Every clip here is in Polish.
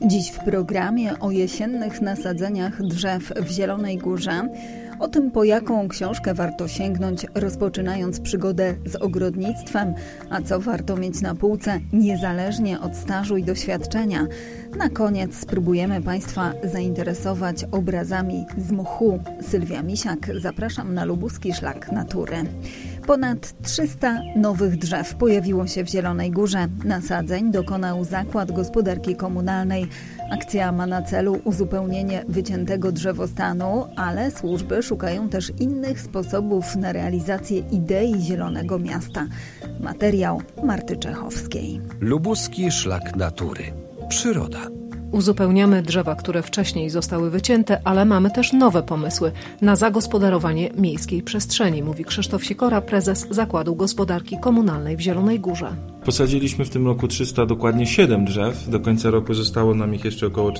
Dziś w programie o jesiennych nasadzeniach drzew w Zielonej Górze, o tym, po jaką książkę warto sięgnąć, rozpoczynając przygodę z ogrodnictwem, a co warto mieć na półce niezależnie od stażu i doświadczenia. Na koniec spróbujemy Państwa zainteresować obrazami z mchu. Sylwia Misiak, zapraszam na lubuski szlak natury. Ponad 300 nowych drzew pojawiło się w Zielonej Górze. Nasadzeń dokonał Zakład Gospodarki Komunalnej. Akcja ma na celu uzupełnienie wyciętego drzewostanu, ale służby szukają też innych sposobów na realizację idei Zielonego Miasta. Materiał Marty Czechowskiej. Lubuski szlak natury. Przyroda. Uzupełniamy drzewa, które wcześniej zostały wycięte, ale mamy też nowe pomysły na zagospodarowanie miejskiej przestrzeni, mówi Krzysztof Sikora, prezes Zakładu Gospodarki Komunalnej w Zielonej Górze. Posadziliśmy w tym roku dokładnie 7 drzew. Do końca roku zostało nam ich jeszcze około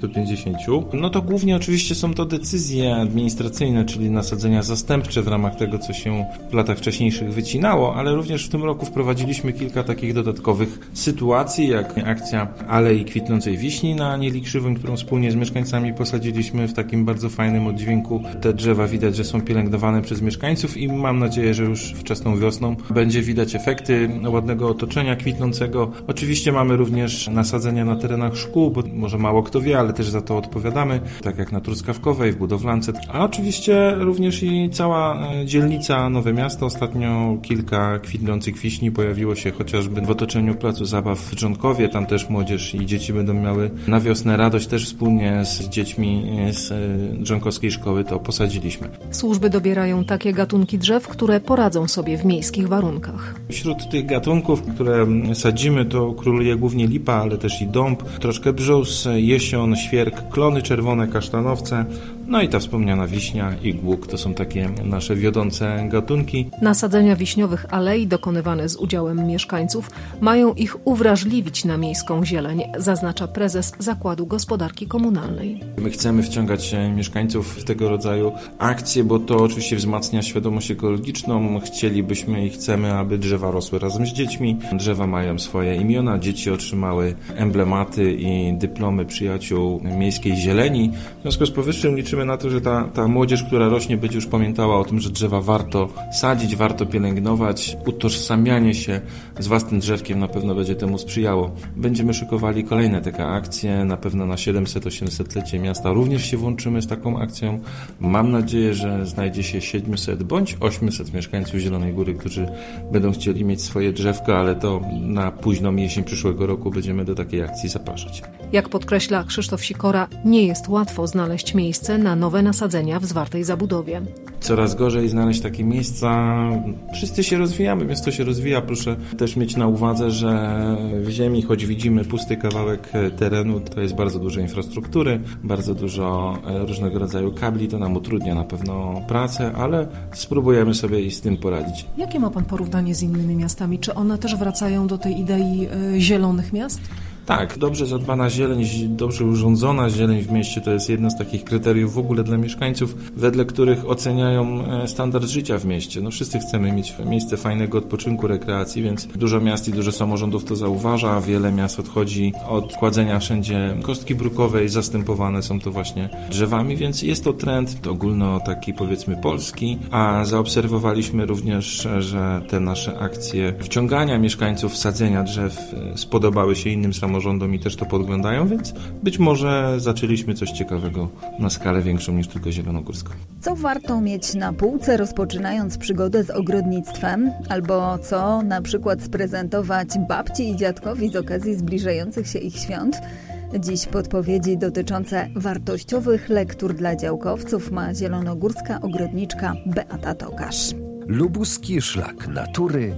40-50. No to głównie oczywiście są to decyzje administracyjne, czyli nasadzenia zastępcze w ramach tego, co się w latach wcześniejszych wycinało, ale również w tym roku wprowadziliśmy kilka takich dodatkowych sytuacji, jak akcja Alei Kwitnącej Wiśni na Anieli Krzywym, którą wspólnie z mieszkańcami posadziliśmy w takim bardzo fajnym oddźwięku. Te drzewa widać, że są pielęgnowane przez mieszkańców i mam nadzieję, że już wczesną wiosną będzie widać efekty ładnego otoczenia kwitnącego. Oczywiście mamy również nasadzenia na terenach szkół, bo może mało kto wie, ale też za to odpowiadamy, tak jak na Truskawkowej, w Budowlance, a oczywiście również i cała dzielnica Nowe Miasto. Ostatnio kilka kwitnących wiśni pojawiło się chociażby w otoczeniu placu zabaw w Dżonkowie. Tam też młodzież i dzieci będą miały na wiosnę radość. Też wspólnie z dziećmi z dżonkowskiej szkoły to posadziliśmy. Służby dobierają takie gatunki drzew, które poradzą sobie w miejskich warunkach. Wśród tych gatunków, które sadzimy, to króluje głównie lipa, ale też i dąb, troszkę brzus, jesion, świerk, klony czerwone, kasztanowce, no i ta wspomniana wiśnia i głuk. To są takie nasze wiodące gatunki. Nasadzenia wiśniowych alei dokonywane z udziałem mieszkańców mają ich uwrażliwić na miejską zieleń, zaznacza prezes Zakładu Gospodarki Komunalnej. My chcemy wciągać mieszkańców w tego rodzaju akcje, bo to oczywiście wzmacnia świadomość ekologiczną. Chcielibyśmy i chcemy, aby drzewa rosły razem z dziećmi. Drzewa mają swoje imiona, dzieci otrzymały emblematy i dyplomy przyjaciół miejskiej zieleni. W związku z powyższym liczymy na to, że ta młodzież, która rośnie, będzie już pamiętała o tym, że drzewa warto sadzić, warto pielęgnować. Utożsamianie się z własnym drzewkiem na pewno będzie temu sprzyjało. Będziemy szykowali kolejne takie akcje, na pewno na 700-800-lecie miasta również się włączymy z taką akcją. Mam nadzieję, że znajdzie się 700 bądź 800 mieszkańców Zielonej Góry, którzy będą chcieli mieć swoje drzewko, ale to na późną jesień przyszłego roku będziemy do takiej akcji zapraszać. Jak podkreśla Krzysztof Sikora, nie jest łatwo znaleźć miejsce na nowe nasadzenia w zwartej zabudowie. Coraz gorzej znaleźć takie miejsca. Wszyscy się rozwijamy, miasto się rozwija. Proszę też mieć na uwadze, że w ziemi, choć widzimy pusty kawałek terenu, to jest bardzo dużo infrastruktury, bardzo dużo różnego rodzaju kabli. To nam utrudnia na pewno pracę, ale spróbujemy sobie i z tym poradzić. Jakie ma Pan porównanie z innymi miastami? Czy one też wracają do tej idei zielonych miast? Tak, dobrze zadbana zieleń, dobrze urządzona zieleń w mieście to jest jedno z takich kryteriów w ogóle dla mieszkańców, wedle których oceniają standard życia w mieście. No wszyscy chcemy mieć miejsce fajnego odpoczynku, rekreacji, więc dużo miast i dużo samorządów to zauważa. Wiele miast odchodzi od kładzenia wszędzie kostki brukowej, zastępowane są to właśnie drzewami, więc jest to trend ogólno taki, powiedzmy, polski, a zaobserwowaliśmy również, że te nasze akcje wciągania mieszkańców, sadzenia drzew spodobały się innym samorządom i też to podglądają, więc być może zaczęliśmy coś ciekawego na skalę większą niż tylko zielonogórską. Co warto mieć na półce, rozpoczynając przygodę z ogrodnictwem? Albo co na przykład sprezentować babci i dziadkowi z okazji zbliżających się ich świąt? Dziś podpowiedzi dotyczące wartościowych lektur dla działkowców ma zielonogórska ogrodniczka Beata Tokarz. Lubuski szlak natury.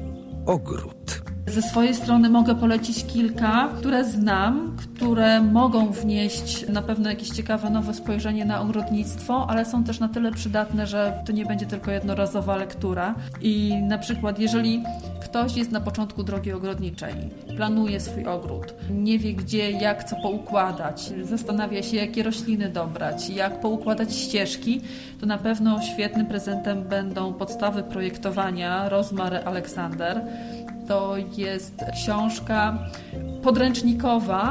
Ogród. Ze swojej strony mogę polecić kilka, które znam, które mogą wnieść na pewno jakieś ciekawe nowe spojrzenie na ogrodnictwo, ale są też na tyle przydatne, że to nie będzie tylko jednorazowa lektura. I na przykład jeżeli ktoś jest na początku drogi ogrodniczej, planuje swój ogród, nie wie gdzie, jak co poukładać, zastanawia się jakie rośliny dobrać, jak poukładać ścieżki, to na pewno świetnym prezentem będą podstawy projektowania Rozmary Aleksander. To jest książka podręcznikowa,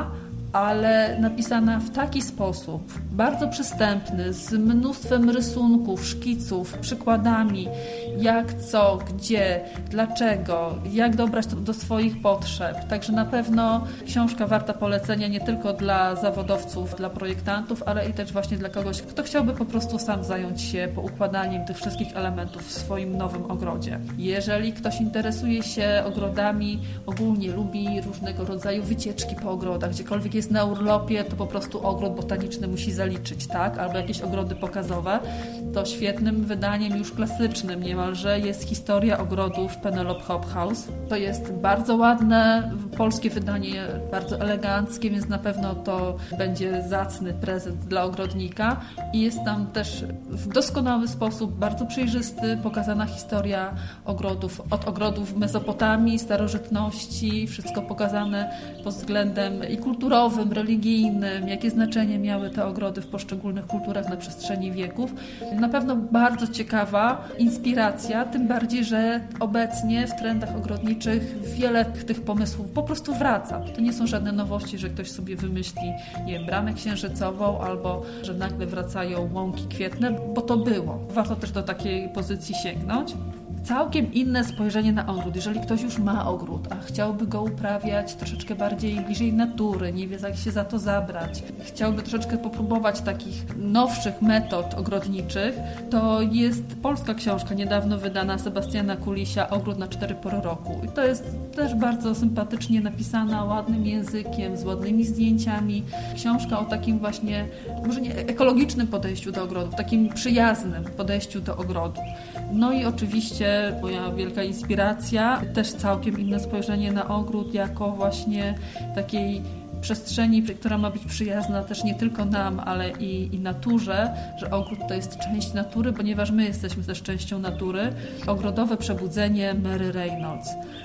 ale napisana w taki sposób, bardzo przystępny, z mnóstwem rysunków, szkiców, przykładami, jak, co, gdzie, dlaczego, jak dobrać to do swoich potrzeb. Także na pewno książka warta polecenia nie tylko dla zawodowców, dla projektantów, ale i też właśnie dla kogoś, kto chciałby po prostu sam zająć się poukładaniem tych wszystkich elementów w swoim nowym ogrodzie. Jeżeli ktoś interesuje się ogrodami, ogólnie lubi różnego rodzaju wycieczki po ogrodach, gdziekolwiek jest na urlopie, to po prostu ogród botaniczny musi zaliczyć, tak? Albo jakieś ogrody pokazowe, to świetnym wydaniem już klasycznym niemalże jest Historia ogrodów Penelope Hobhouse. To jest bardzo ładne polskie wydanie, bardzo eleganckie, więc na pewno to będzie zacny prezent dla ogrodnika i jest tam też w doskonały sposób, bardzo przejrzysty, pokazana historia ogrodów, od ogrodów w Mezopotamii, starożytności, wszystko pokazane pod względem i kulturowym, religijnym, jakie znaczenie miały te ogrody w poszczególnych kulturach na przestrzeni wieków. Na pewno bardzo ciekawa inspiracja, tym bardziej, że obecnie w trendach ogrodniczych wiele tych pomysłów po prostu wraca. To nie są żadne nowości, że ktoś sobie wymyśli, nie wiem, bramę księżycową albo że nagle wracają łąki kwietne, bo to było. Warto też do takiej pozycji sięgnąć. Całkiem inne spojrzenie na ogród. Jeżeli ktoś już ma ogród, a chciałby go uprawiać troszeczkę bardziej bliżej natury, nie wie jak się za to zabrać, chciałby troszeczkę popróbować takich nowszych metod ogrodniczych, to jest polska książka niedawno wydana Sebastiana Kulisia Ogród na 4 pory roku. I to jest też bardzo sympatycznie napisana, ładnym językiem, z ładnymi zdjęciami. Książka o takim właśnie, może nie ekologicznym podejściu do ogrodów, takim przyjaznym podejściu do ogrodu. No i oczywiście moja wielka inspiracja, też całkiem inne spojrzenie na ogród jako właśnie takiej przestrzeni, która ma być przyjazna też nie tylko nam, ale i naturze, że ogród to jest część natury, ponieważ my jesteśmy też częścią natury. Ogrodowe przebudzenie Mary Reynolds.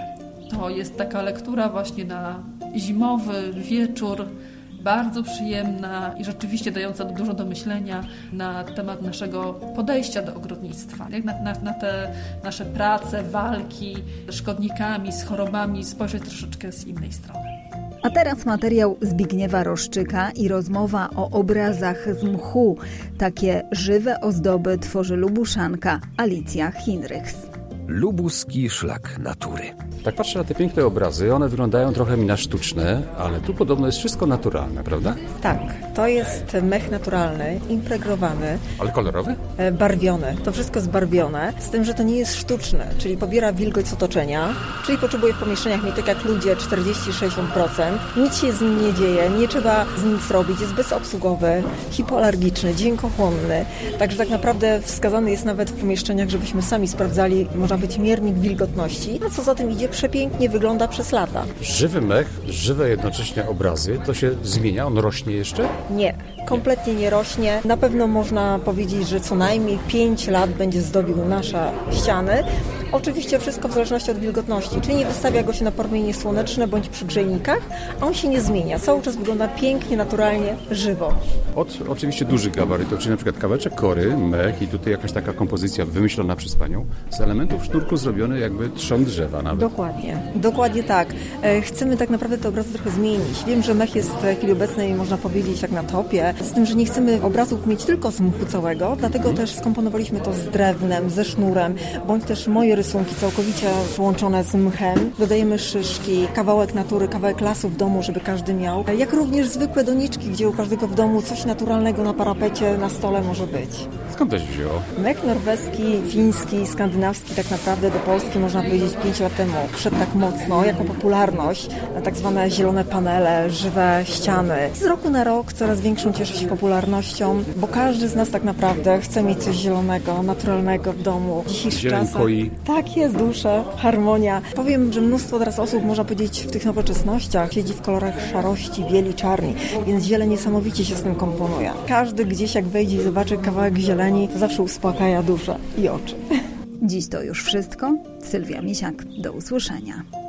To jest taka lektura właśnie na zimowy wieczór, bardzo przyjemna i rzeczywiście dająca dużo do myślenia na temat naszego podejścia do ogrodnictwa. Jak na te nasze prace, walki z szkodnikami, z chorobami spojrzeć troszeczkę z innej strony. A teraz materiał Zbigniewa Roszczyka i rozmowa o obrazach z mchu. Takie żywe ozdoby tworzy Lubuszanka Alicja Hinrichs. Lubuski szlak natury. Tak patrzę na te piękne obrazy, one wyglądają trochę mi na sztuczne, ale tu podobno jest wszystko naturalne, prawda? Tak, to jest mech naturalny, impregnowany. Ale kolorowy? Barwiony. To wszystko jest barwione, z tym, że to nie jest sztuczne, czyli pobiera wilgoć z otoczenia, czyli potrzebuje w pomieszczeniach mieć tak jak ludzie 40-60%. Nic się z nim nie dzieje, nie trzeba z nim nic robić, jest bezobsługowy, hipoalergiczny, dźwiękochłonny. Także tak naprawdę wskazany jest nawet w pomieszczeniach, żebyśmy sami sprawdzali, można być miernik wilgotności, a co za tym idzie, przepięknie wygląda przez lata. Żywy mech, żywe jednocześnie obrazy, to się zmienia? On rośnie jeszcze? Nie, kompletnie nie rośnie. Na pewno można powiedzieć, że co najmniej 5 lat będzie zdobił nasze ściany. Oczywiście wszystko w zależności od wilgotności, czyli nie wystawia go się na promienie słoneczne bądź przy grzejnikach, a on się nie zmienia. Cały czas wygląda pięknie, naturalnie, żywo. Od oczywiście dużych gabarytów, czyli na przykład kawałeczek kory, mech i tutaj jakaś taka kompozycja wymyślona przez panią, z elementów sznurku zrobiony jakby trzon drzewa nawet. Dokładnie tak. Chcemy tak naprawdę te obrazy trochę zmienić. Wiem, że mech jest w chwili obecnej, można powiedzieć, tak na topie, z tym, że nie chcemy obrazów mieć tylko z mchu całego, dlatego też skomponowaliśmy to z drewnem, ze sznurem, bądź też moje rysunki całkowicie połączone z mchem. Dodajemy szyszki, kawałek natury, kawałek lasu w domu, żeby każdy miał. Jak również zwykłe doniczki, gdzie u każdego w domu coś naturalnego na parapecie, na stole może być. Skąd to się wzięło? Mech norweski, fiński, skandynawski tak naprawdę do Polski można powiedzieć 5 lat temu wszedł tak mocno, jako popularność, tak zwane zielone panele, żywe ściany. Z roku na rok coraz większą cieszy się popularnością, bo każdy z nas tak naprawdę chce mieć coś zielonego, naturalnego w domu. W dzisiejszych czasach tak jest, duszę, harmonia. Powiem, że mnóstwo teraz osób, można powiedzieć, w tych nowoczesnościach siedzi w kolorach szarości, bieli, czarni, więc zieleń niesamowicie się z tym komponuje. Każdy gdzieś jak wejdzie i zobaczy kawałek zieleni, to zawsze uspokaja duszę i oczy. Dziś to już wszystko. Sylwia Misiak, do usłyszenia.